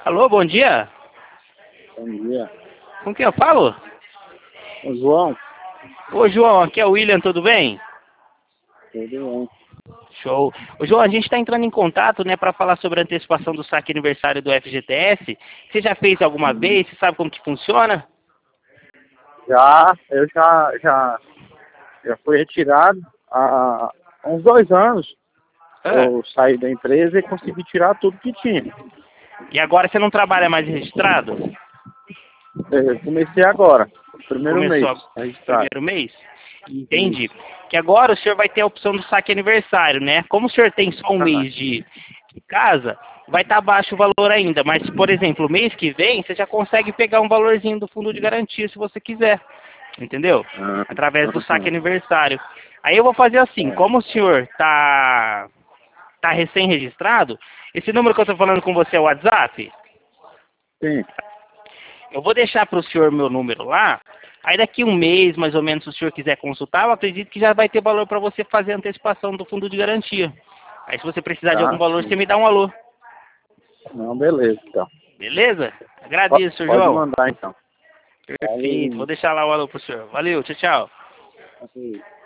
Alô, bom dia. Bom dia. Com quem eu falo? Ô, João, Ô, João, aqui é o William, tudo bem? tudo bem? Show. Ô, João, a gente está entrando em contato, né, para falar sobre a antecipação do saque aniversário do FGTS. Você já fez alguma Uhum. vez? Você sabe como que funciona? Eu já fui retirado há uns 2 anos. Ah, Eu saí da empresa e consegui tirar tudo que tinha. e agora você não trabalha mais registrado? Eu comecei agora, primeiro Começou mês, o a registrar. primeiro mês? Entendi. Isso. Que agora o senhor vai ter a opção do saque aniversário, né? Como o senhor tem só um Ah, mês de casa, vai estar baixo o valor ainda. Mas, por exemplo, o mês que vem, você já consegue pegar um valorzinho do fundo de garantia se você quiser. Entendeu? ah, Através do saque aham, aniversário. Aí eu vou fazer assim, é. como o senhor tá recém-registrado, esse número que eu estou falando com você é o WhatsApp? Sim. Eu vou deixar para o senhor meu número lá. Aí daqui um mês, mais ou menos, se o senhor quiser consultar, eu acredito que já vai ter valor para você fazer a antecipação do fundo de garantia. Aí se você precisar de algum Tá, valor, sim. você me dá um alô. Não, beleza, então. Beleza? Agradeço, senhor Pode João. mandar, então. Perfeito. Vou deixar lá o alô pro senhor. Valeu, tchau, tchau. Valeu.